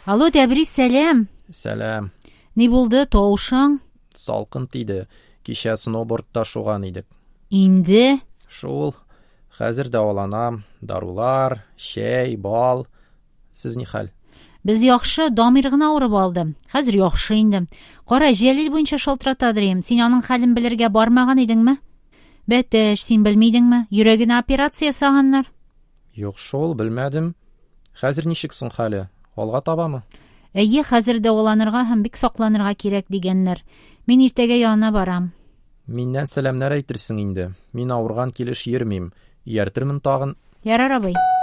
Алло, Тәбрис, сәлам. Сәлам. Ни булды, тавышың? Салкын тиде. Кичә сноубордта шуган идек. Инде? Шул. Хәзер дәваланам. Дарулар, чәй, бал. Сез ни хәл? Без яхшы, Дамир гына авырып алды. Хәзер яхшы инде. Кара, җәлил буенча шалтыратадыр ем. Син аның хәлен белергә бармаган идеңме? Бәтәш, син белмидеңме? Йөрәгенә операция ясаганнар. Юк шул, белмәдем. Хәзер ничек соң хәле? Алга табамы? Әйе, хәзер дәваланырга һәм бик сакланырга кирәк дигәннәр. Мин иртәгә янына барам. Миннән сәламнәр әйтерсең инде. Мин авырган килеш йөрмим. Ияртермен тагын. Ярар, абый.